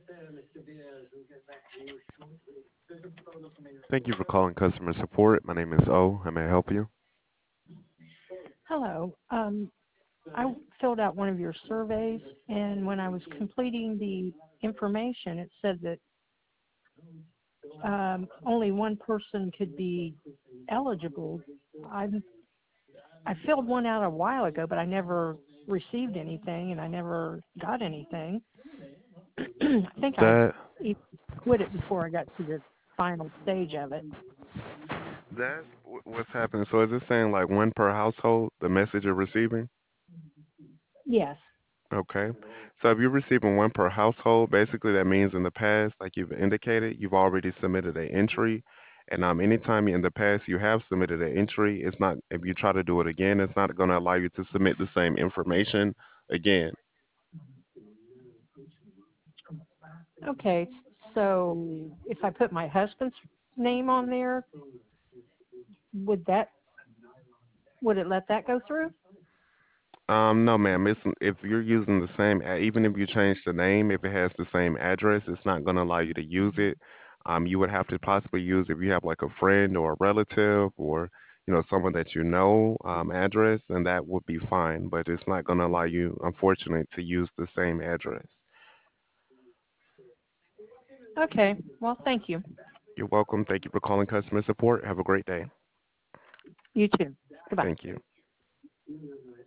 Thank you for calling customer support. My name is O. How may I help you? Hello. I filled out one of your surveys, and when I was completing the information, it said that only one person could be eligible. I I filled one out a while ago, but I never received anything, and I never got anything. I think I That even quit it before I got to the final stage of it. what's happening. So is it saying like one per household, the message you're receiving? Yes. Okay. So if you're receiving one per household, basically that means in the past, like you've indicated, you've already submitted an entry. And anytime in the past you have submitted an entry, it's not, if you try to do it again, it's not going to allow you to submit the same information again. Okay. So if I put my husband's name on there, would that would it let that go through? No, ma'am. If you're using the same, even if you change the name, if it has the same address, it's not going to allow you to use it. You would have to possibly use if you have like a friend or a relative or someone that you know address, and that would be fine. But it's not going to allow you, unfortunately, to use the same address. Okay. Well, thank you. You're welcome. Thank you for calling customer support. Have a great day. You too. Goodbye. Thank you.